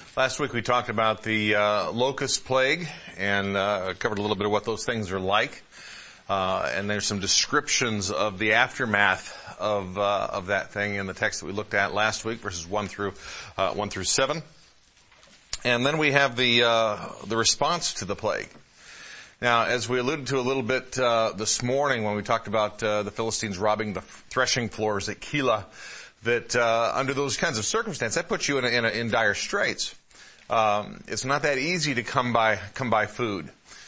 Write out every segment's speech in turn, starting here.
Last week we talked about the locust plague and covered a little bit of what those things are like. And there's some descriptions of the aftermath of that thing in the text that we looked at last week, verses 1 through 7. And then we have the response to the plague. Now, as we alluded to a little bit this morning when we talked about the Philistines robbing the threshing floors at Keilah, that under those kinds of circumstances, that puts you in dire straits. It's not that easy to come by food.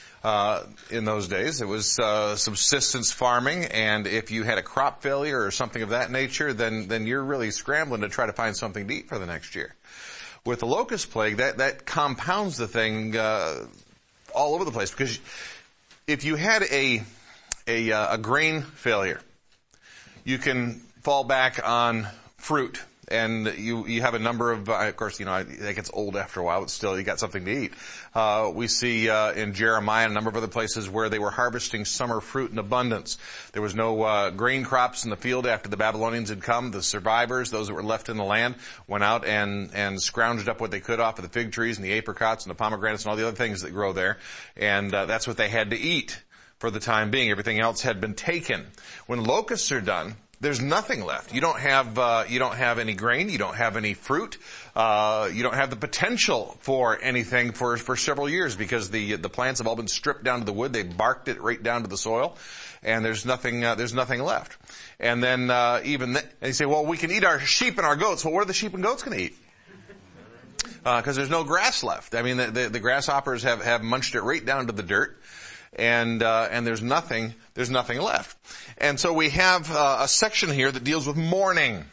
In those days, it was subsistence farming, and if you had a crop failure or something of that nature, then you're really scrambling to try to find something to eat for the next year. With the locust plague, that compounds the thing all over the place, because if you had a grain failure, you can fall back on fruit. And you have a number of course, that gets old after a while, but still you got something to eat. We see in Jeremiah and a number of other places where they were harvesting summer fruit in abundance. There was no grain crops in the field after the Babylonians had come. The survivors, those that were left in the land, went out and scrounged up what they could off of the fig trees and the apricots and the pomegranates and all the other things that grow there. And that's what they had to eat for the time being. Everything else had been taken. When locusts are done, there's nothing left. You don't have any grain. You don't have any fruit. You don't have the potential for anything for several years, because the plants have all been stripped down to the wood. They barked it right down to the soil, and there's nothing left. And then and you say, well, we can eat our sheep and our goats. Well, what are the sheep and goats going to eat? Because there's no grass left. I mean, the grasshoppers have munched it right down to the dirt. And there's nothing left. And so we have a section here that deals with mourning.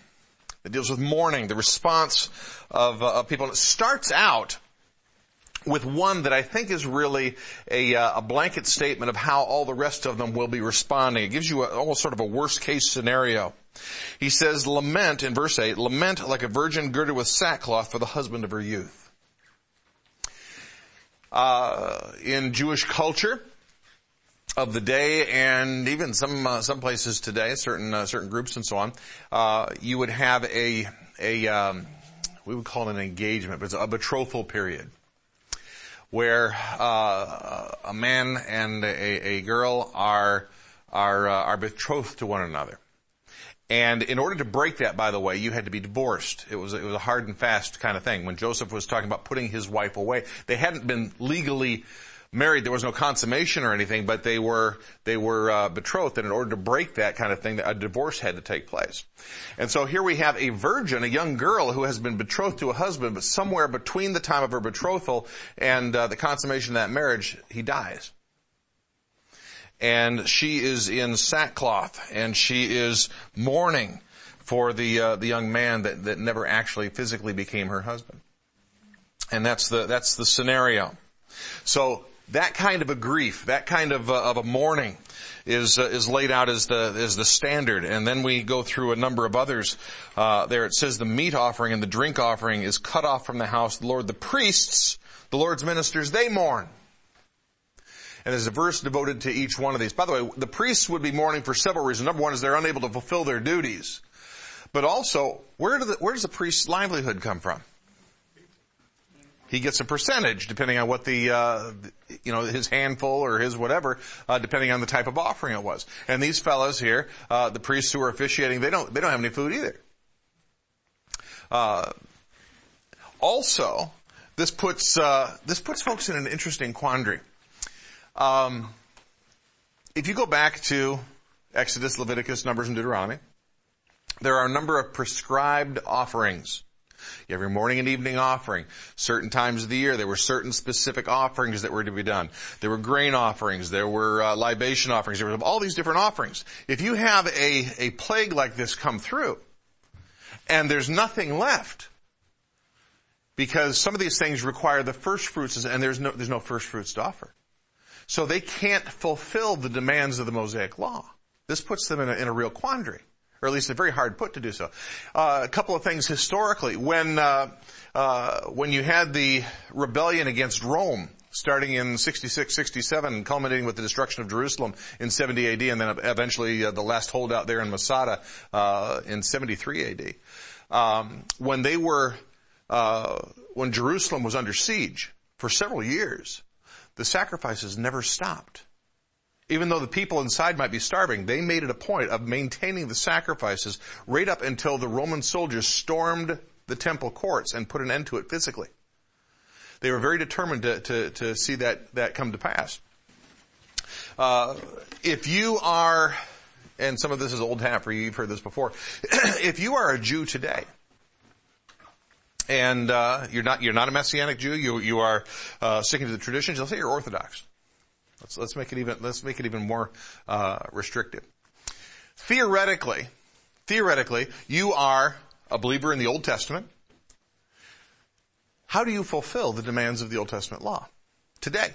The response of people. And it starts out with one that I think is really a blanket statement of how all the rest of them will be responding. It gives you almost sort of a worst case scenario. He says, lament, in verse 8, lament like a virgin girded with sackcloth for the husband of her youth. In Jewish culture of the day, and even some places today, certain groups and so on, you would have we would call it an engagement, but it's a betrothal period, where a man and a girl are betrothed to one another. And in order to break that, by the way, you had to be divorced. It was a hard and fast kind of thing. When Joseph was talking about putting his wife away, they hadn't been legally married. There was no consummation or anything, but they were betrothed. And in order to break that kind of thing, a divorce had to take place. And so here we have a virgin, a young girl who has been betrothed to a husband, but somewhere between the time of her betrothal and the consummation of that marriage, he dies. And she is in sackcloth, and she is mourning for the young man that never actually physically became her husband. And that's the scenario. So that kind of a grief, that kind of a mourning is laid out as the standard. And then we go through a number of others. There it says the meat offering and the drink offering is cut off from the house of the Lord. The priests, the Lord's ministers, they mourn. And there's a verse devoted to each one of these. By the way, the priests would be mourning for several reasons. Number one is they're unable to fulfill their duties. But also, where does the priest's livelihood come from? He gets a percentage depending on what his handful or his whatever, depending on the type of offering it was. And these fellows here, the priests who are officiating, they don't have any food either. Also, this puts folks in an interesting quandary. If you go back to Exodus, Leviticus, Numbers, and Deuteronomy, there are a number of prescribed offerings. You have your morning and evening offering. Certain times of the year, there were certain specific offerings that were to be done. There were grain offerings. There were libation offerings. There were all these different offerings. If you have a plague like this come through, and there's nothing left, because some of these things require the first fruits, and there's no first fruits to offer. So they can't fulfill the demands of the Mosaic Law. This puts them in a real quandary. Or at least a very hard put to do so. A couple of things historically. When you had the rebellion against Rome, starting in 66, 67, culminating with the destruction of Jerusalem in 70 AD, and then eventually the last holdout there in Masada in 73 AD, when they were when Jerusalem was under siege for several years, the sacrifices never stopped. Even though the people inside might be starving, they made it a point of maintaining the sacrifices right up until the Roman soldiers stormed the temple courts and put an end to it physically. They were very determined to see that come to pass. If you are, and some of this is old hat for you, you've heard this before, if you are a Jew today, and you're not a Messianic Jew, you are sticking to the traditions, let's say you're Orthodox. Let's make it even more restrictive. Theoretically, you are a believer in the Old Testament. How do you fulfill the demands of the Old Testament law today?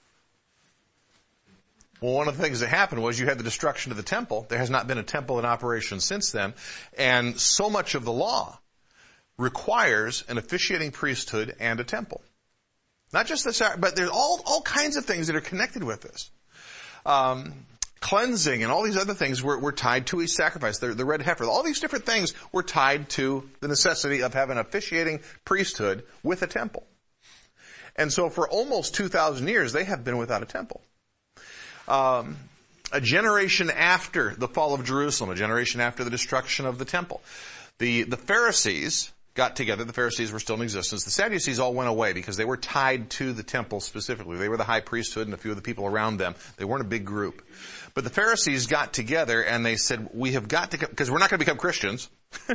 Well, one of the things that happened was you had the destruction of the temple. There has not been a temple in operation since then. And so much of the law requires an officiating priesthood and a temple. Not just the, but there's all kinds of things that are connected with this. Cleansing and all these other things were tied to a sacrifice. The red heifer, all these different things were tied to the necessity of having an officiating priesthood with a temple. And so for almost 2,000 years, they have been without a temple. A generation after the fall of Jerusalem, a generation after the destruction of the temple, the Pharisees got together. The Pharisees were still in existence. The Sadducees all went away because they were tied to the temple specifically. They were the high priesthood and a few of the people around them. They weren't a big group. But the Pharisees got together and they said, we have got to, because we're not going to become Christians.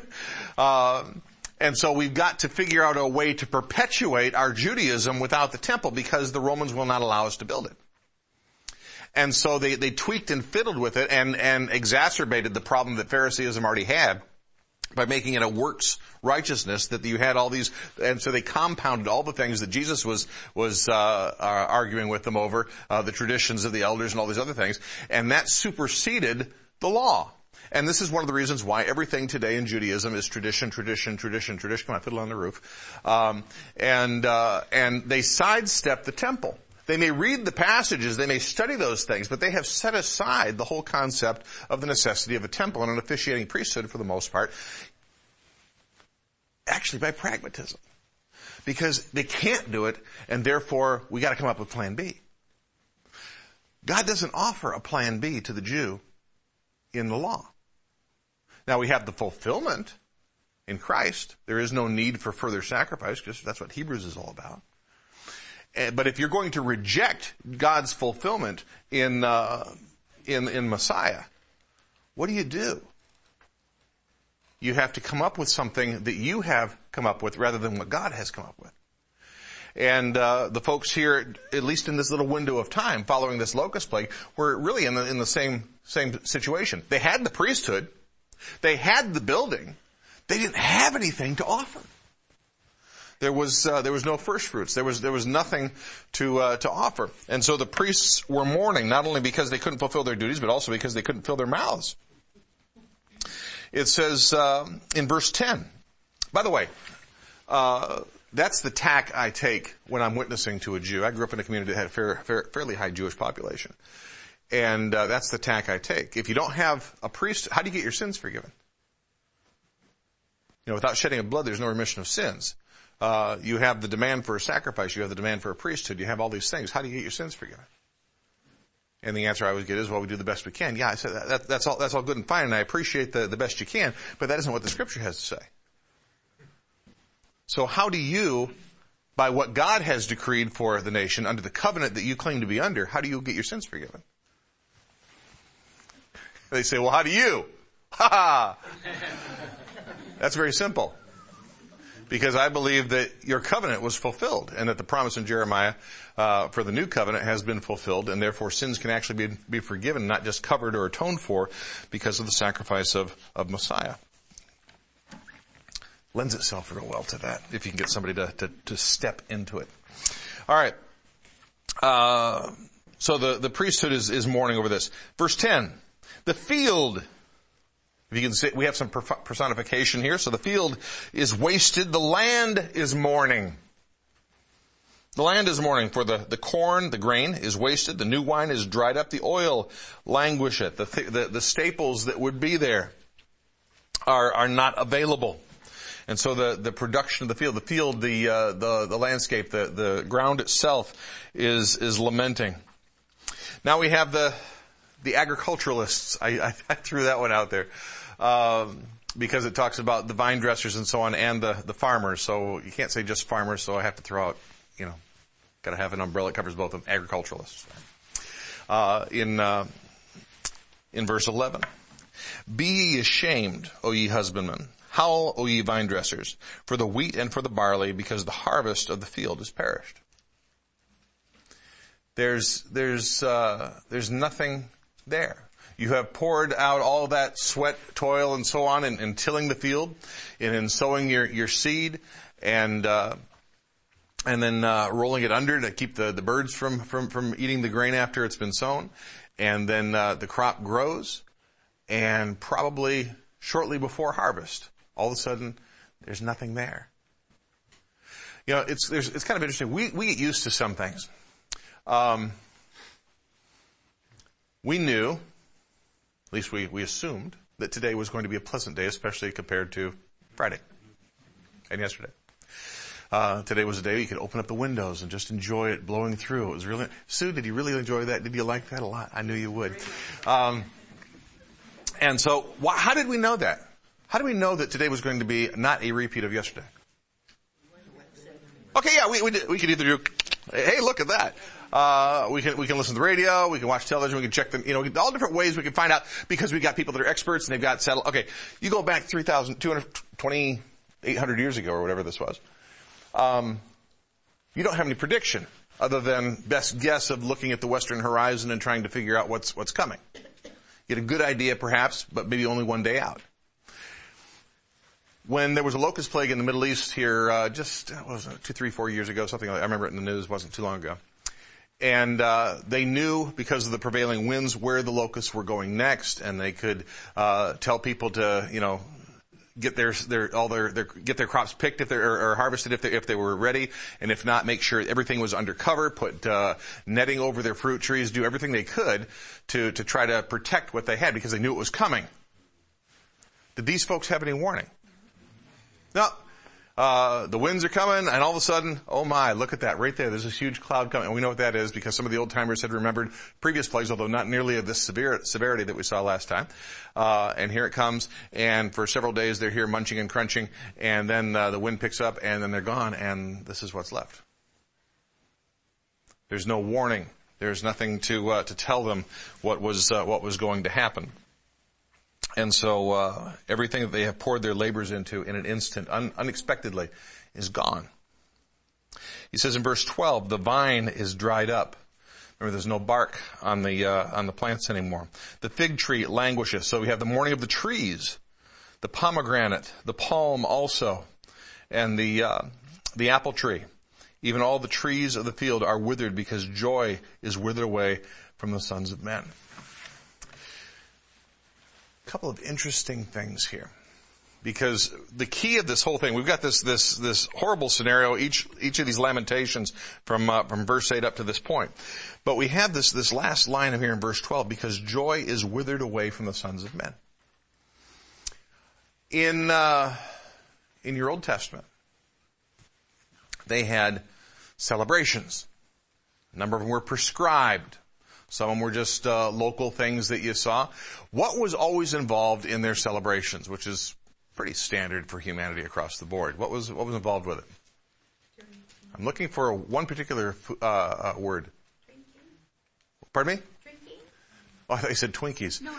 And so we've got to figure out a way to perpetuate our Judaism without the temple because the Romans will not allow us to build it. And so they tweaked and fiddled with it and exacerbated the problem that Phariseeism already had by making it a works righteousness that you had all these, and so they compounded all the things that Jesus was arguing with them over, the traditions of the elders and all these other things, and that superseded the law. And this is one of the reasons why everything today in Judaism is tradition. Come on, fiddle on the roof. And they sidestep the temple. They may read the passages, they may study those things, but they have set aside the whole concept of the necessity of a temple and an officiating priesthood for the most part, actually by pragmatism. Because they can't do it, and therefore we got to come up with plan B. God doesn't offer a plan B to the Jew in the law. Now we have the fulfillment in Christ. There is no need for further sacrifice, because that's what Hebrews is all about. But if you're going to reject God's fulfillment in Messiah, what do? You have to come up with something that you have come up with rather than what God has come up with. And the folks here, at least in this little window of time following this locust plague, were really in the same situation. They had the priesthood, they had the building, they didn't have anything to offer. There was no first fruits. There was nothing to offer. And so the priests were mourning, not only because they couldn't fulfill their duties, but also because they couldn't fill their mouths. It says, in verse 10, by the way, that's the tack I take when I'm witnessing to a Jew. I grew up in a community that had a fairly high Jewish population. And, that's the tack I take. If you don't have a priest, how do you get your sins forgiven? Without shedding of blood, there's no remission of sins. You have the demand for a sacrifice. You have the demand for a priesthood. You have all these things. How do you get your sins forgiven? And the answer I always get is, well, we do the best we can. Yeah, I said that's all good and fine, and I appreciate the best you can, but that isn't what the Scripture has to say. So how do you, by what God has decreed for the nation, under the covenant that you claim to be under, how do you get your sins forgiven? They say, well, how do you? Ha ha! That's very simple. Because I believe that your covenant was fulfilled and that the promise in Jeremiah for the new covenant has been fulfilled, and therefore sins can actually be forgiven, not just covered or atoned for because of the sacrifice of Messiah. Lends itself real well to that if you can get somebody to step into it. All right. So the priesthood is mourning over this. Verse 10, the field. If you can see, we have some personification here. So the field is wasted. The land is mourning. The land is mourning, for the corn, the grain is wasted. The new wine is dried up. The oil languisheth. The staples that would be there are not available. And so the production of the field, the landscape, the ground itself is lamenting. Now we have the agriculturalists. I threw that one out there, because it talks about the vine dressers and so on, and the farmers. So you can't say just farmers, so I have to throw out, gotta have an umbrella that covers both of them, agriculturalists. In verse 11. Be ye ashamed, O ye husbandmen. Howl, O ye vine dressers, for the wheat and for the barley, because the harvest of the field is perished. There's nothing there. You have poured out all that sweat, toil, and so on in tilling the field, and in sowing your seed, and then rolling it under to keep the birds from eating the grain after it's been sown. And then the crop grows, and probably shortly before harvest, all of a sudden, there's nothing there. It's kind of interesting. We get used to some things. We knew, at least we assumed, that today was going to be a pleasant day, especially compared to Friday and yesterday. Today was a day you could open up the windows and just enjoy it blowing through. It was really, Sue, did you really enjoy that? Did you like that a lot? I knew you would. And so, how did we know that? How do we know that today was going to be not a repeat of yesterday? Okay, yeah, we could either do, hey, look at that. We can listen to the radio, we can watch television, we can check them, all different ways we can find out, because we got people that are experts and they've got settled. Okay, you go back 3,228 years ago or whatever this was. You don't have any prediction other than best guess of looking at the western horizon and trying to figure out what's coming. You get a good idea perhaps, but maybe only one day out. When there was a locust plague in the Middle East here, what was it, 2, 3, 4 years ago, something like that. I remember it in the news, wasn't too long ago. And they knew, because of the prevailing winds, where the locusts were going next, and they could tell people to, get their crops picked or harvested if they were ready, and if not, make sure everything was under cover, put netting over their fruit trees, do everything they could to try to protect what they had, because they knew it was coming. Did these folks have any warning? No. The winds are coming, and all of a sudden, oh my, look at that right there. There's this huge cloud coming. And we know what that is because some of the old timers had remembered previous plagues, although not nearly of this severity that we saw last time. And here it comes, and for several days they're here munching and crunching, and then the wind picks up, and then they're gone, and this is what's left. There's no warning. There's nothing to tell them what was going to happen. And so everything that they have poured their labors into in an instant, unexpectedly, is gone. He says in verse 12, the vine is dried up. Remember, there's no bark on the plants anymore. The fig tree languishes. So we have the mourning of the trees, the pomegranate, the palm also, and the apple tree. Even all the trees of the field are withered, because joy is withered away from the sons of men. Couple of interesting things here, because the key of this whole thing, we've got this horrible scenario, each of these lamentations from verse 8 up to this point, but we have this last line of here in verse 12, because joy is withered away from the sons of men. In your Old Testament, they had celebrations. A number of them were prescribed. Some of them were just local things that you saw. What was always involved in their celebrations, which is pretty standard for humanity across the board? What was involved with it? I'm looking for one particular word. Drinking. Pardon me? Drinking. Oh, I thought you said Twinkies. No.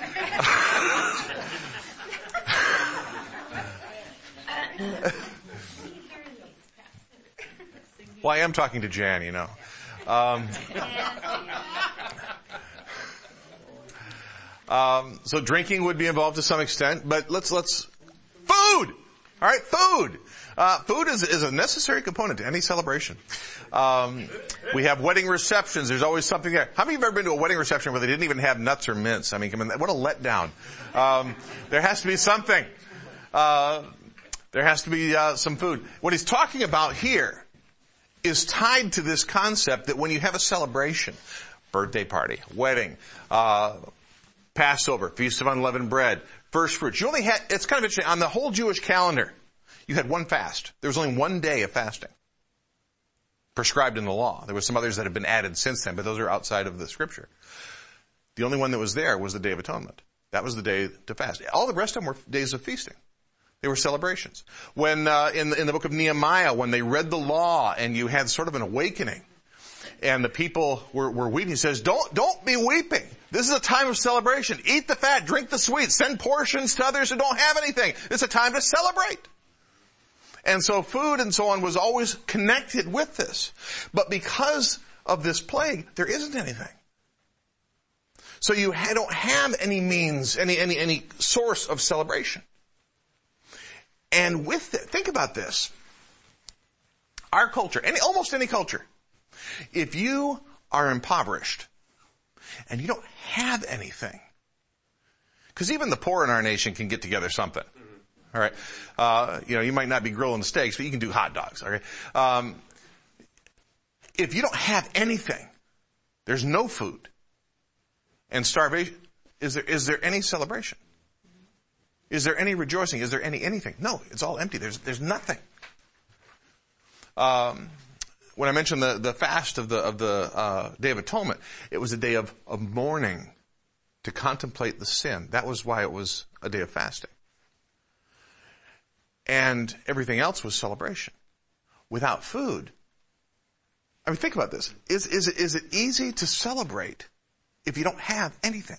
Well, I am talking to Jan, So drinking would be involved to some extent, but let's food! Alright, food! Food is a necessary component to any celebration. We have wedding receptions, there's always something there. How many of you have ever been to a wedding reception where they didn't even have nuts or mints? I mean, what a letdown. There has to be something. There has to be some food. What he's talking about here is tied to this concept that when you have a celebration, birthday party, wedding, Passover, Feast of Unleavened Bread, first fruits. It's kind of interesting. On the whole Jewish calendar, You had one fast. There was only one day of fasting prescribed in the law. There were some others that have been added since then, but those are outside of the scripture. The only one that was there was the Day of Atonement. That was the day to fast. All the rest of them were days of feasting. They were celebrations. When in the book of Nehemiah, when they read the law and you had sort of an awakening, and the people were weeping, he says, don't be weeping. This is a time of celebration. Eat the fat, drink the sweet, send portions to others who don't have anything. It's a time to celebrate. And so food and so on was always connected with this. But because of this plague, there isn't anything. So you don't have any means, any source of celebration. And with it, think about this. Our culture, almost any culture, if you are impoverished and you don't have anything, because even the poor in our nation can get together something. All right. You might not be grilling the steaks, but you can do hot dogs. Okay. If you don't have anything, there's no food and starvation. Is there any celebration? Is there any rejoicing? Is there anything? No, it's all empty. There's nothing. When I mentioned the fast of the Day of Atonement, it was a day of mourning to contemplate the sin. That was why it was a day of fasting. And everything else was celebration. Without food, I mean, think about this. Is it easy to celebrate if you don't have anything?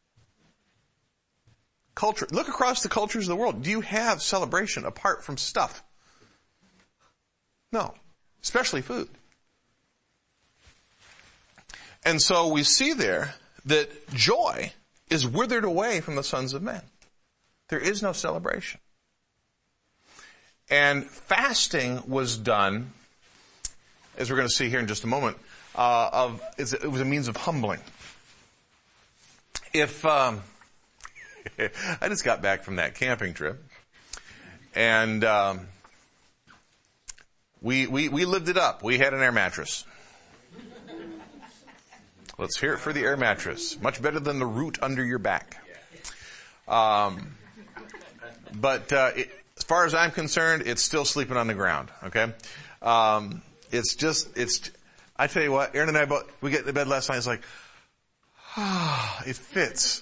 Culture. Look across the cultures of the world. Do you have celebration apart from stuff? No. Especially food. And so we see there that joy is withered away from the sons of men. There is no celebration. And fasting was done, as we're going to see here in just a moment, it was a means of humbling. If I just got back from that camping trip, and we lived it up. We had an air mattress. Let's hear it for the air mattress. Much better than the root under your back. But as far as I'm concerned, it's still sleeping on the ground. Okay, I tell you what, Aaron and I we get to bed last night. It's like, it fits.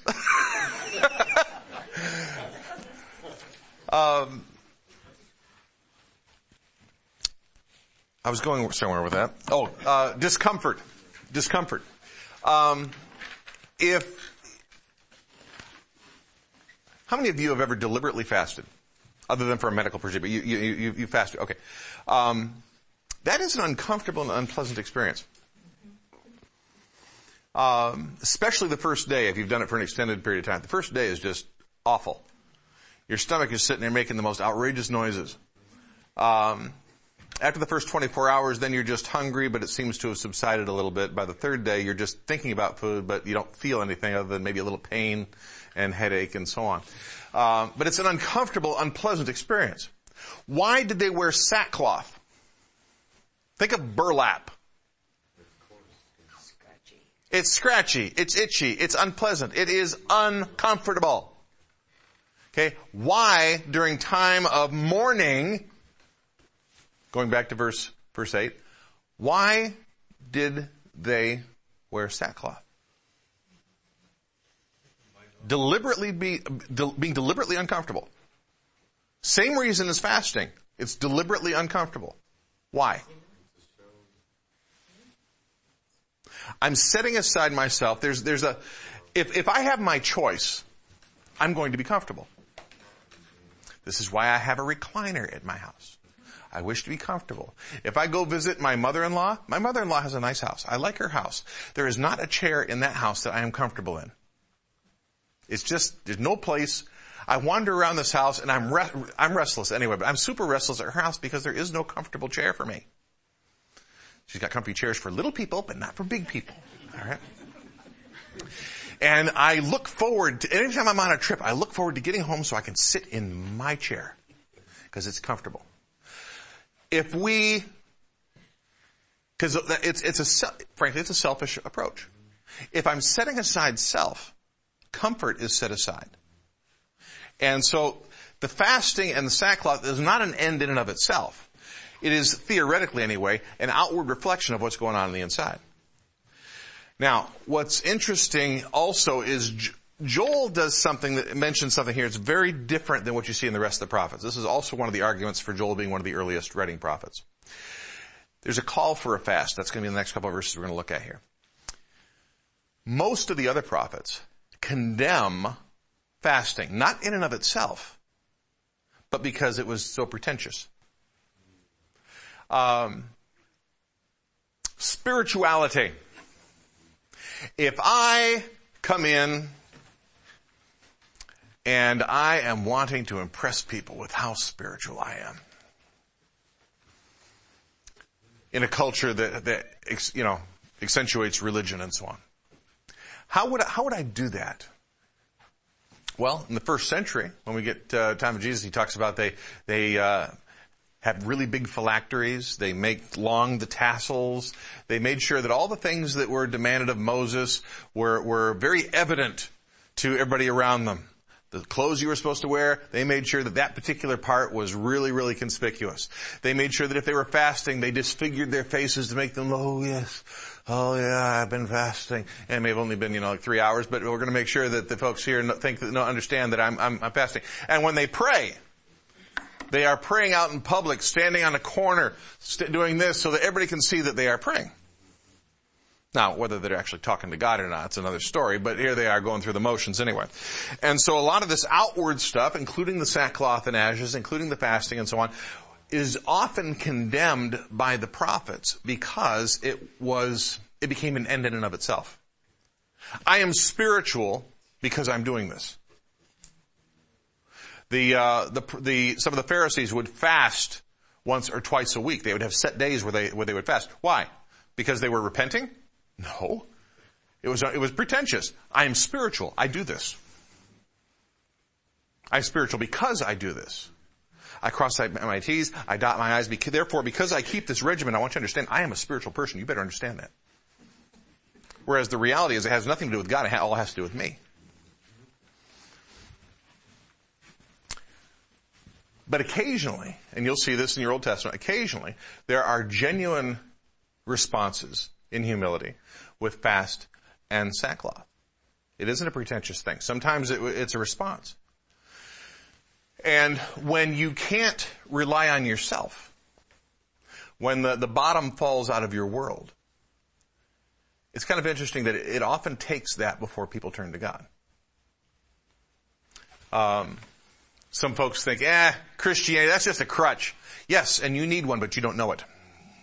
I was going somewhere with that. Discomfort. How many of you have ever deliberately fasted? Other than for a medical procedure, you fasted. Okay. That is an uncomfortable and unpleasant experience. Especially the first day, if you've done it for an extended period of time. The first day is just awful. Your stomach is sitting there making the most outrageous noises. After the first 24 hours, then you're just hungry, but it seems to have subsided a little bit. By the third day, you're just thinking about food, but you don't feel anything other than maybe a little pain and headache and so on. But it's an uncomfortable, unpleasant experience. Why did they wear sackcloth? Think of burlap. It's scratchy. It's itchy. It's unpleasant. It is uncomfortable. Okay. Why, during time of mourning, going back to verse 8, why did they wear sackcloth? Being deliberately uncomfortable. Same reason as fasting. It's deliberately uncomfortable. Why? I'm setting aside myself. If I have my choice, I'm going to be comfortable. This is why I have a recliner at my house. I wish to be comfortable. If I go visit my mother-in-law has a nice house. I like her house. There is not a chair in that house that I am comfortable in. It's just, there's no place. I wander around this house and I'm restless anyway, but I'm super restless at her house because there is no comfortable chair for me. She's got comfy chairs for little people, but not for big people. All right. And I look forward to, anytime I'm on a trip, I look forward to getting home so I can sit in my chair because it's comfortable. Frankly, it's a selfish approach. If I'm setting aside self, comfort is set aside. And so the fasting and the sackcloth is not an end in and of itself. It is, theoretically anyway, an outward reflection of what's going on the inside. Now, what's interesting also is Joel does something that mentions something here. It's very different than what you see in the rest of the prophets. This is also one of the arguments for Joel being one of the earliest writing prophets. There's a call for a fast. That's going to be in the next couple of verses we're going to look at here. Most of the other prophets condemn fasting, not in and of itself, but because it was so pretentious. Spirituality. If I come in and I am wanting to impress people with how spiritual I am, in a culture that accentuates religion and so on, how would I do that? Well, in the first century, when we get time of Jesus, he talks about they have really big phylacteries. They make long the tassels. They made sure that all the things that were demanded of Moses were very evident to everybody around them. The clothes you were supposed to wear, they made sure that particular part was really, really conspicuous. They made sure that if they were fasting, they disfigured their faces to make them, oh yes, I've been fasting. And it may have only been, like 3 hours, but we're going to make sure that the folks here understand that I'm fasting. And when they pray, they are praying out in public, standing on a corner, doing this so that everybody can see that they are praying. Now, whether they're actually talking to God or not, it's another story, but here they are going through the motions anyway. And so a lot of this outward stuff, including the sackcloth and ashes, including the fasting and so on, is often condemned by the prophets because it became an end in and of itself. I am spiritual because I'm doing this. Some of the Pharisees would fast once or twice a week. They would have set days where they would fast. Why? Because they were repenting? No. It was pretentious. I am spiritual. I do this. I'm spiritual because I do this. I cross my T's, I dot my I's. Therefore, because I keep this regimen, I want you to understand I am a spiritual person. You better understand that. Whereas the reality is it has nothing to do with God. It all has to do with me. But occasionally, and you'll see this in your Old Testament, occasionally there are genuine responses in humility with fast and sackcloth. It isn't a pretentious thing. Sometimes it's a response. And when you can't rely on yourself, when the bottom falls out of your world, it's kind of interesting that it often takes that before people turn to God. Some folks think, Christianity, that's just a crutch. Yes, and you need one, but you don't know it.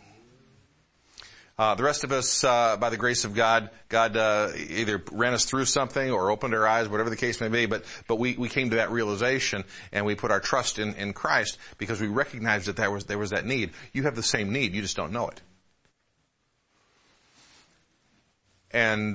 The rest of us, by the grace of God, either ran us through something or opened our eyes, whatever the case may be, but we came to that realization and we put our trust in Christ because we recognized that there was that need. You have the same need, you just don't know it. And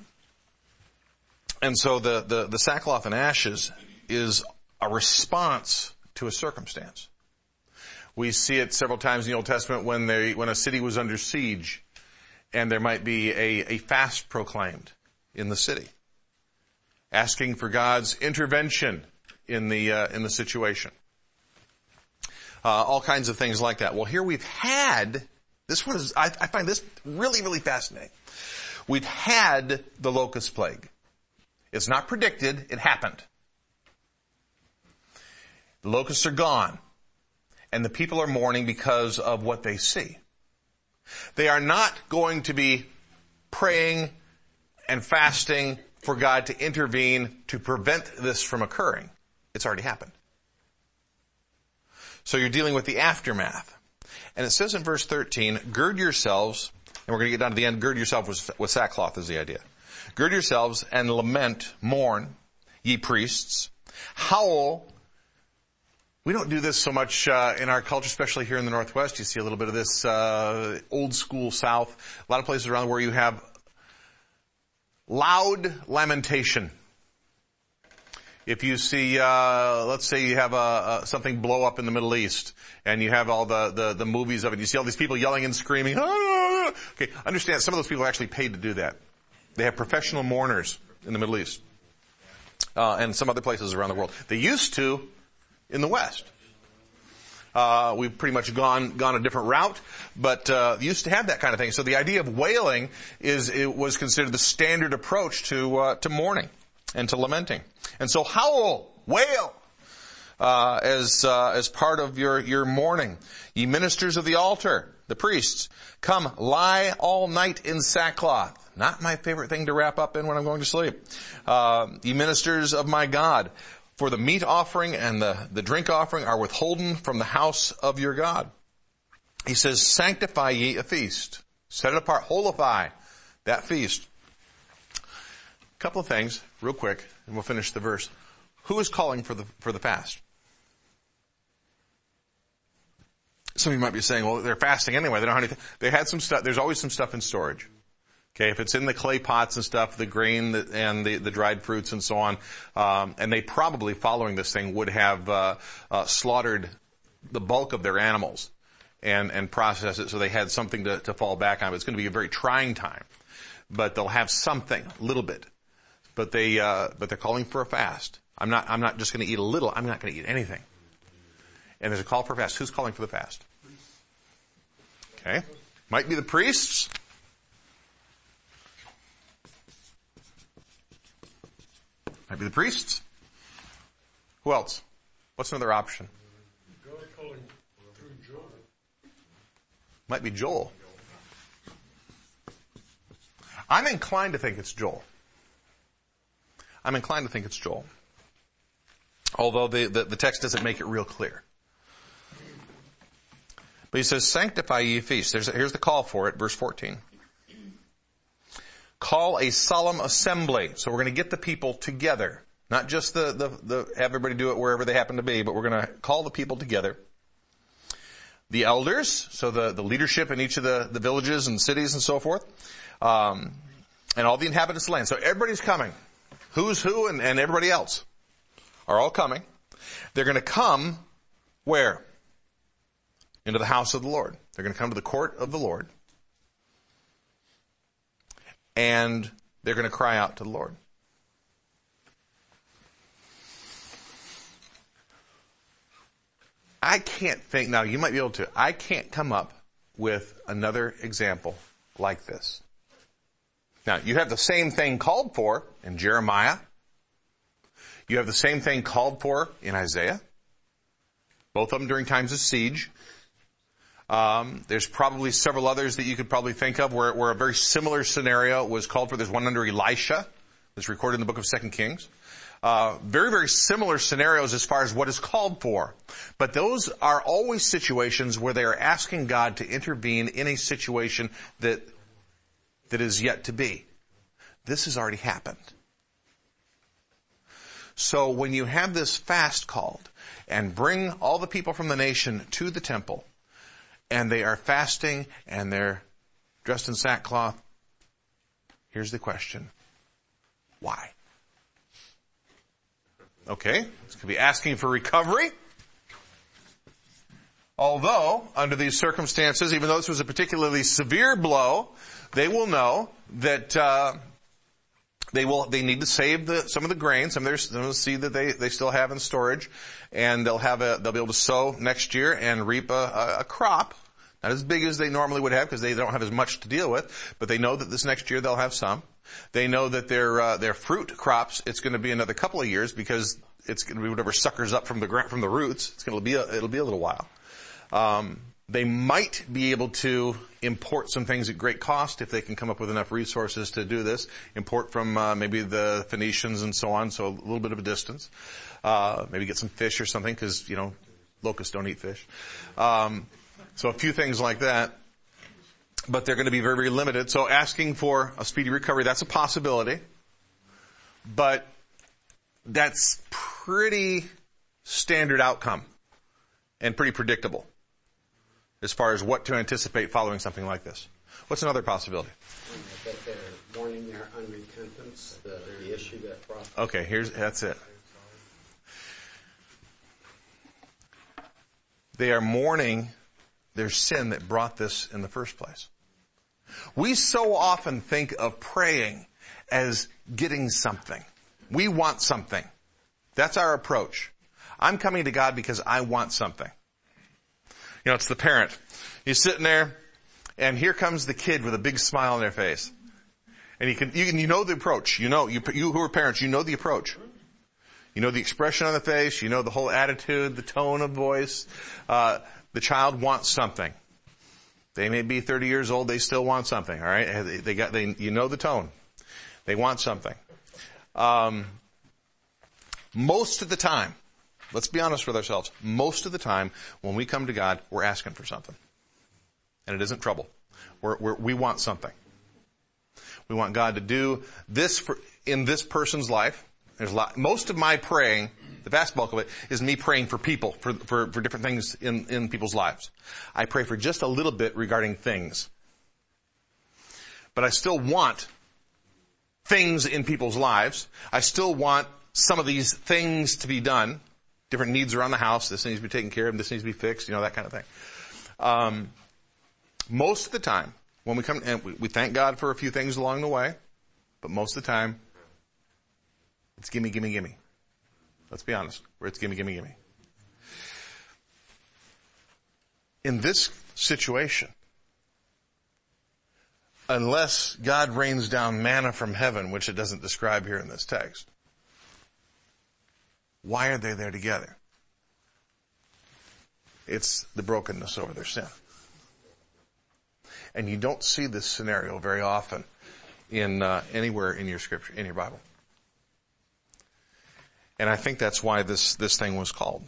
so the sackcloth and ashes is a response to a circumstance. We see it several times in the Old Testament when a city was under siege and there might be a fast proclaimed in the city, asking for God's intervention in the situation. All kinds of things like that. Well, here we've had, I find this really, really fascinating. We've had the locust plague. It's not predicted, it happened. The locusts are gone. And the people are mourning because of what they see. They are not going to be praying and fasting for God to intervene to prevent this from occurring. It's already happened. So you're dealing with the aftermath. And it says in verse 13, gird yourselves, and we're going to get down to the end, gird yourself with sackcloth is the idea. Gird yourselves and lament, mourn, ye priests, howl. We don't do this so much in our culture, especially here in the Northwest. You see a little bit of this old school South. A lot of places around where you have loud lamentation. If you see, let's say you have something blow up in the Middle East, and you have all the movies of it. You see all these people yelling and screaming. Ah! Okay, understand, some of those people are actually paid to do that. They have professional mourners in the Middle East and some other places around the world. They used to in the West. We've pretty much gone a different route, but used to have that kind of thing. So the idea of wailing it was considered the standard approach to mourning and to lamenting. And so howl, wail, as part of your mourning. Ye ministers of the altar, the priests, come lie all night in sackcloth. Not my favorite thing to wrap up in when I'm going to sleep. Ye ministers of my God, for the meat offering and the drink offering are withholden from the house of your God. He says, sanctify ye a feast. Set it apart, holify that feast. A couple of things, real quick, and we'll finish the verse. Who is calling for the fast? Some of you might be saying, well, they're fasting anyway. They don't have anything. They had some stuff. There's always some stuff in storage. Okay, if it's in the clay pots and stuff, the grain and the dried fruits and so on, and they probably, following this thing, would have slaughtered the bulk of their animals and processed it so they had something to fall back on. It's going to be a very trying time, but they'll have something, a little bit. But they're calling for a fast. I'm not just going to eat a little. I'm not going to eat anything. And there's a call for a fast. Who's calling for the fast? Okay, might be the priests. Might be the priests. Who else? What's another option? God calling through Joel. Might be Joel. I'm inclined to think it's Joel. Although the text doesn't make it real clear. But he says, sanctify ye a feast. Here's the call for it, verse 14. Call a solemn assembly. So we're going to get the people together. Not just the have everybody do it wherever they happen to be, but we're going to call the people together. The elders, so the leadership in each of the villages and cities and so forth, and all the inhabitants of the land. So everybody's coming. Who's who and everybody else are all coming. They're going to come where? Into the house of the Lord. They're going to come to the court of the Lord. And they're going to cry out to the Lord. I can't think, now you might be able to, I can't come up with another example like this. Now, you have the same thing called for in Jeremiah. You have the same thing called for in Isaiah. Both of them during times of siege. There's probably several others that you could probably think of where a very similar scenario was called for. There's one under Elisha that's recorded in the book of 2 Kings. Very, very similar scenarios as far as what is called for. But those are always situations where they are asking God to intervene in a situation that is yet to be. This has already happened. So when you have this fast called and bring all the people from the nation to the temple, and they are fasting, and they're dressed in sackcloth. Here's the question. Why? Okay, this could be asking for recovery. Although, under these circumstances, even though this was a particularly severe blow, they will know that they need to save some of the grain, some of the seed that they still have in storage, and they'll be able to sow next year and reap a crop. Not as big as they normally would have because they don't have as much to deal with, but they know that this next year they'll have some. They know that their fruit crops, it's going to be another couple of years because it's going to be whatever suckers up from the roots. It'll be a little while. They might be able to import some things at great cost if they can come up with enough resources to do this. Import from maybe the Phoenicians and so on, so a little bit of a distance. Maybe get some fish or something because, locusts don't eat fish. So a few things like that. But they're going to be very, very limited. So asking for a speedy recovery, that's a possibility. But that's pretty standard outcome and pretty predictable as far as what to anticipate following something like this. What's another possibility? That they're mourning their unrepentance, the issue that brought. Okay, that's it. They are mourning their sin that brought this in the first place. We so often think of praying as getting something. We want something. That's our approach. I'm coming to God because I want something. You know, it's the parent. He's sitting there, and here comes the kid with a big smile on their face. And you know the approach. You who are parents, you know the approach. You know the expression on the face. You know the whole attitude, the tone of voice. The child wants something. They may be 30 years old. They still want something. All right. You know the tone. They want something. Most of the time, let's be honest with ourselves. Most of the time, when we come to God, we're asking for something, and it isn't trouble. We want something. We want God to do this in this person's life. Most of my praying, the vast bulk of it, is me praying for people, for different things in people's lives. I pray for just a little bit regarding things. But I still want things in people's lives. I still want some of these things to be done. Different needs around the house. This needs to be taken care of. This needs to be fixed. That kind of thing. Most of the time, when we come, and we thank God for a few things along the way, but most of the time, it's gimme, gimme, gimme. Let's be honest. It's gimme, gimme, gimme. In this situation, unless God rains down manna from heaven, which it doesn't describe here in this text, why are they there together? It's the brokenness over their sin. And you don't see this scenario very often in anywhere in your scripture, in your Bible. And I think that's why this thing was called.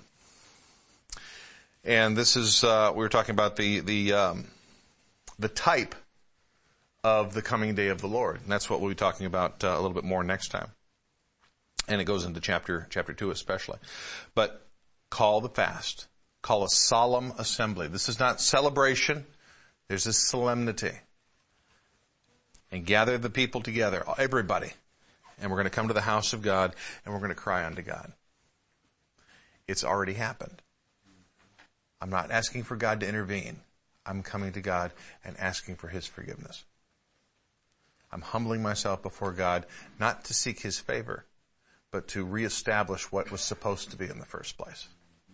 And this is we were talking about the type of the coming day of the Lord, and that's what we'll be talking about a little bit more next time. And it goes into chapter 2 especially. But call the fast. Call a solemn assembly. This is not celebration. There's this solemnity. And gather the people together, everybody. And we're going to come to the house of God, and we're going to cry unto God. It's already happened. I'm not asking for God to intervene. I'm coming to God and asking for His forgiveness. I'm humbling myself before God, not to seek His favor, but to reestablish what was supposed to be in the first place.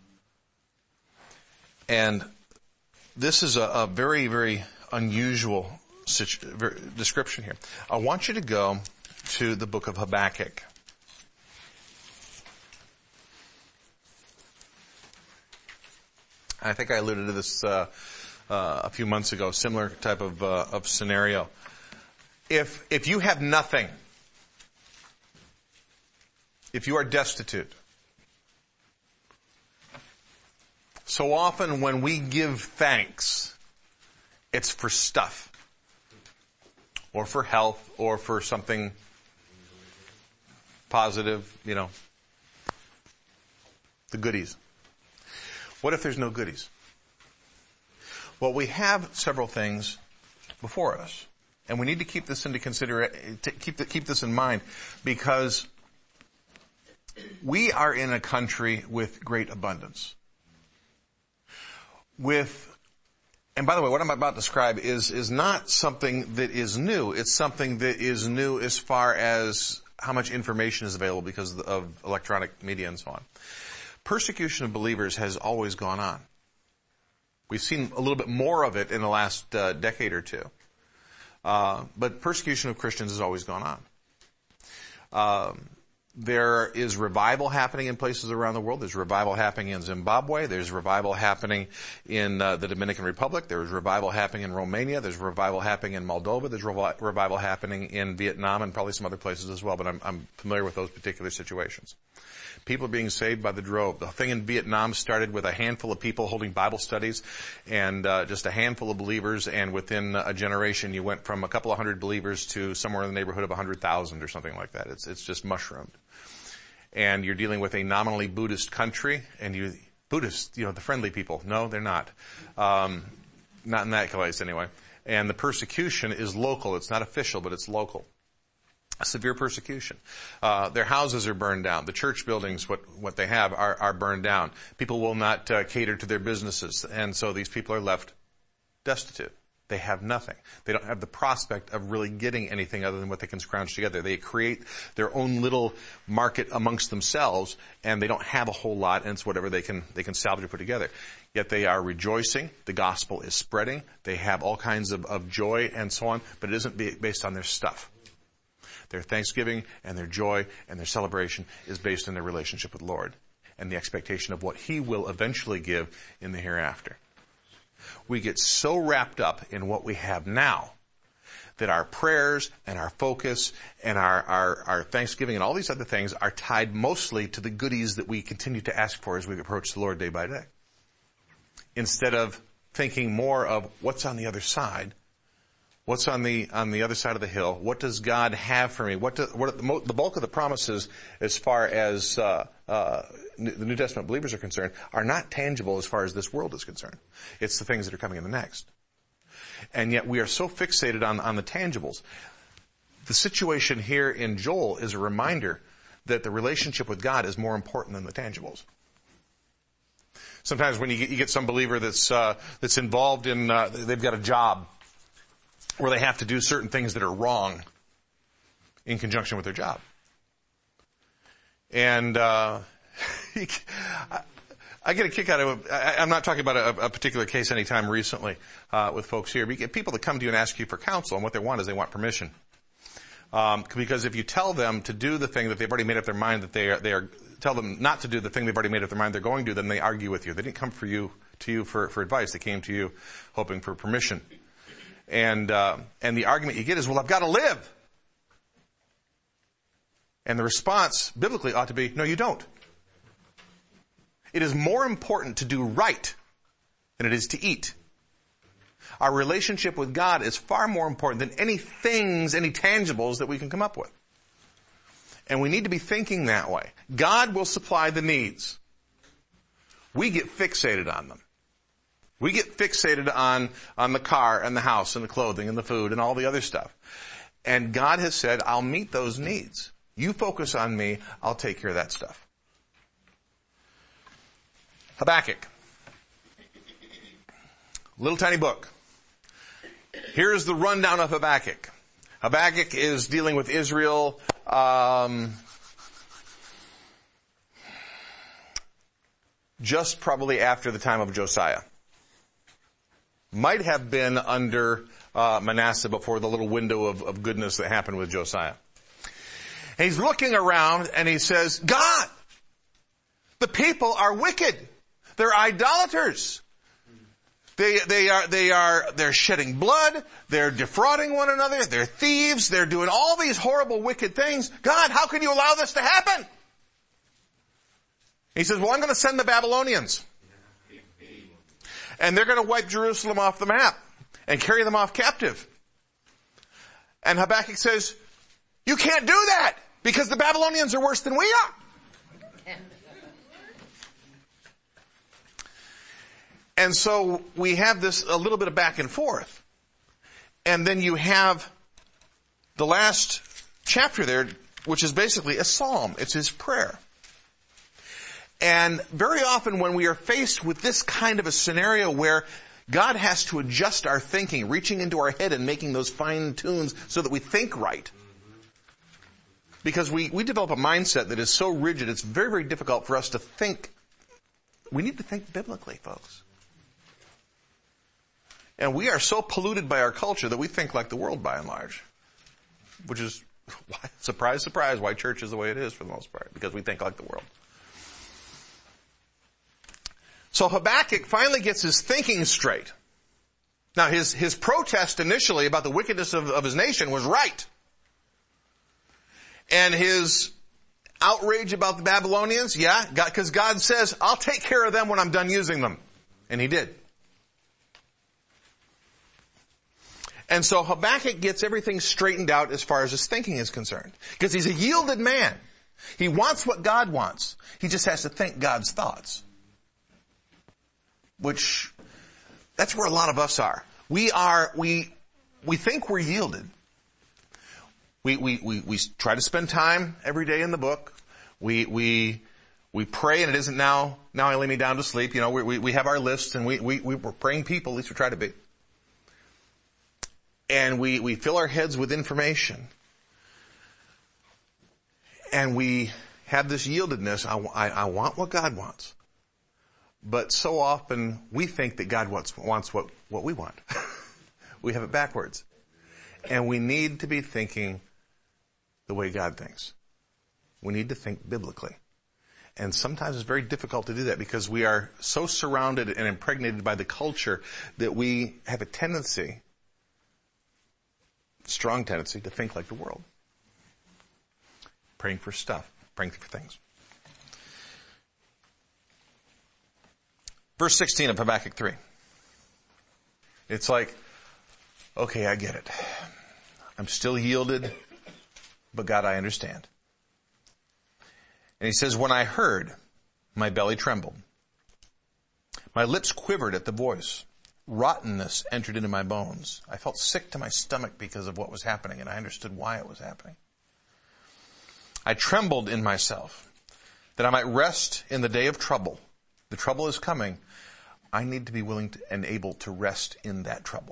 And this is a very, very unusual description here. I want you to go to the book of Habakkuk. I think I alluded to this a few months ago, similar type of scenario. If you have nothing, if you are destitute, so often when we give thanks, it's for stuff, or for health, or for something positive, the goodies. What if there's no goodies? Well, we have several things before us, and we need to keep this into consideration. Keep this in mind, because we are in a country with great abundance. And by the way, what I'm about to describe is not something that is new. It's something that is new as far as how much information is available because of electronic media and so on. Persecution of believers has always gone on. We've seen a little bit more of it in the last decade or two. But persecution of Christians has always gone on. There is revival happening in places around the world. There's revival happening in Zimbabwe. There's revival happening in the Dominican Republic. There's revival happening in Romania. There's revival happening in Moldova. There's revival happening in Vietnam and probably some other places as well, but I'm familiar with those particular situations. People are being saved by the drove. The thing in Vietnam started with a handful of people holding Bible studies and just a handful of believers, and within a generation you went from a couple of hundred believers to somewhere in the neighborhood of 100,000 or something like that. It's just mushroomed. And you're dealing with a nominally Buddhist country, and Buddhists, the friendly people. No, they're not. Not in that case anyway. And the persecution is local. It's not official, but it's local. Severe persecution. Their houses are burned down. The church buildings, what they have, are burned down. People will not cater to their businesses, and so these people are left destitute. they have nothing. They don't have the prospect of really getting anything other than what they can scrounge together. They create their own little market amongst themselves, and they don't have a whole lot, and it's whatever they can salvage or put together. Yet they are rejoicing. The gospel is spreading. They have all kinds of joy and so on, but it isn't based on their stuff. Their thanksgiving and their joy and their celebration is based on their relationship with the Lord and the expectation of what He will eventually give in the hereafter. We get so wrapped up in what we have now that our prayers and our focus and our thanksgiving and all these other things are tied mostly to the goodies that we continue to ask for as we approach the Lord day by day. Instead of thinking more of what's on the other side, what's on the other side of the hill, what does God have for me? What the bulk of the promises as far as the New Testament believers are concerned are not tangible as far as this world is concerned. It's the things that are coming in the next. And yet we are so fixated on the tangibles. The situation here in Joel is a reminder that the relationship with God is more important than the tangibles. Sometimes when you get some believer that's involved in, they've got a job where they have to do certain things that are wrong in conjunction with their job. And I get a kick out of it. I'm not talking about a particular case anytime recently with folks here. We get people that come to you and ask you for counsel, and what they want is they want permission. Because if you tell them to do the thing that they've already made up their mind that they are tell them not to do the thing they've already made up their mind they're going to do, then they argue with you. They didn't come to you for advice. They came to you hoping for permission. And the argument you get is, well, I've got to live. And the response biblically ought to be, no, you don't. It is more important to do right than it is to eat. Our relationship with God is far more important than any things, any tangibles that we can come up with. And we need to be thinking that way. God will supply the needs. We get fixated on them. We get fixated on the car and the house and the clothing and the food and all the other stuff. And God has said, I'll meet those needs. You focus on me, I'll take care of that stuff. Habakkuk. Little tiny book. Here's the rundown of Habakkuk. Habakkuk is dealing with Israel, just probably after the time of Josiah. Might have been under Manasseh before the little window of goodness that happened with Josiah. And he's looking around and he says, God, the people are wicked. They're idolaters. They're shedding blood. They're defrauding one another. They're thieves. They're doing all these horrible, wicked things. God, how can you allow this to happen? He says, well, I'm going to send the Babylonians. And they're going to wipe Jerusalem off the map and carry them off captive. And Habakkuk says, you can't do that because the Babylonians are worse than we are. And so we have this a little bit of back and forth. And then you have the last chapter there, which is basically a psalm. It's his prayer. And very often when we are faced with this kind of a scenario where God has to adjust our thinking, reaching into our head and making those fine tunes so that we think right. Because we develop a mindset that is so rigid, it's very, very difficult for us to think. We need to think biblically, folks. And we are so polluted by our culture that we think like the world by and large. Which is, surprise, surprise, why church is the way it is for the most part. Because we think like the world. So Habakkuk finally gets his thinking straight. Now his protest initially about the wickedness of his nation was right. And his outrage about the Babylonians, because God says, I'll take care of them when I'm done using them. And he did. And so Habakkuk gets everything straightened out as far as his thinking is concerned. Because he's a yielded man. He wants what God wants. He just has to think God's thoughts. Which, that's where a lot of us are. We think we're yielded. We try to spend time every day in the book. We pray and it isn't now I lay me down to sleep. You know, we have our lists and we're praying people, at least we try to be. and we fill our heads with information, and we have this yieldedness. I want what God wants. But so often we think that God wants what we want. We have it backwards. And we need to be thinking the way God thinks. We need to think biblically. And sometimes it's very difficult to do that because we are so surrounded and impregnated by the culture that we have a tendency, strong tendency, to think like the world. Praying for stuff, praying for things. Verse 16 of Habakkuk 3. It's like, okay, I get it. I'm still yielded, but God, I understand. And he says, when I heard, my belly trembled. My lips quivered at the voice. Rottenness entered into my bones. I felt sick to my stomach because of what was happening, and I understood why it was happening. I trembled in myself, that I might rest in the day of trouble. The trouble is coming. I need to be willing and able to rest in that trouble.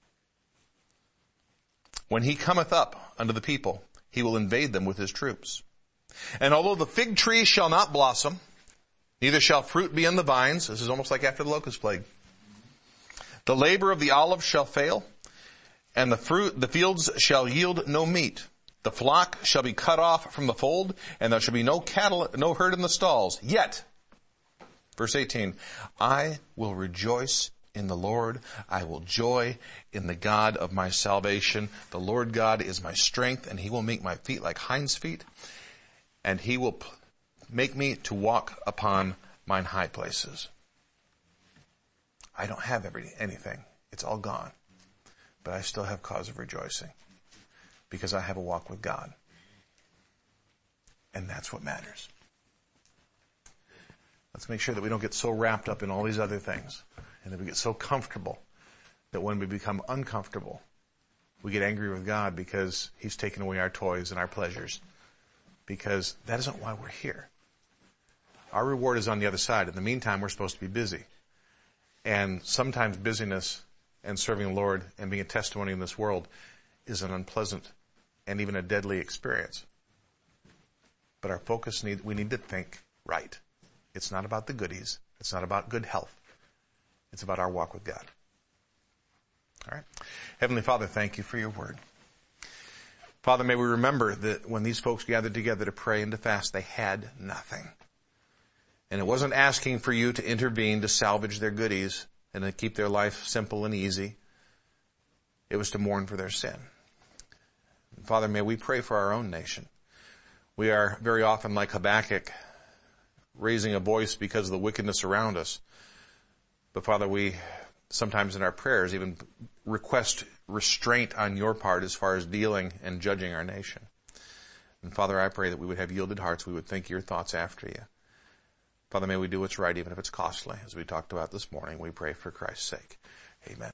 When he cometh up unto the people, he will invade them with his troops. And although the fig tree shall not blossom, neither shall fruit be in the vines. This is almost like after the locust plague. The labor of the olive shall fail, and the fields shall yield no meat. The flock shall be cut off from the fold, and there shall be no cattle, no herd in the stalls. Yet, verse 18, I will rejoice in the Lord. I will joy in the God of my salvation. The Lord God is my strength, and he will make my feet like hinds' feet, and he will make me to walk upon mine high places. I don't have anything. It's all gone. But I still have cause of rejoicing because I have a walk with God. And that's what matters. Let's make sure that we don't get so wrapped up in all these other things and that we get so comfortable that when we become uncomfortable, we get angry with God because he's taken away our toys and our pleasures, because that isn't why we're here. Our reward is on the other side. In the meantime, we're supposed to be busy. And sometimes busyness and serving the Lord and being a testimony in this world is an unpleasant and even a deadly experience. But our focus we need to think right. It's not about the goodies. It's not about good health. It's about our walk with God. All right. Heavenly Father, thank you for your word. Father, may we remember that when these folks gathered together to pray and to fast, they had nothing. And it wasn't asking for you to intervene to salvage their goodies and to keep their life simple and easy. It was to mourn for their sin. And Father, may we pray for our own nation. We are very often like Habakkuk, raising a voice because of the wickedness around us. But Father, we sometimes in our prayers even request restraint on your part as far as dealing and judging our nation. And Father, I pray that we would have yielded hearts. We would think your thoughts after you. Father, may we do what's right even if it's costly. As we talked about this morning, we pray for Christ's sake. Amen.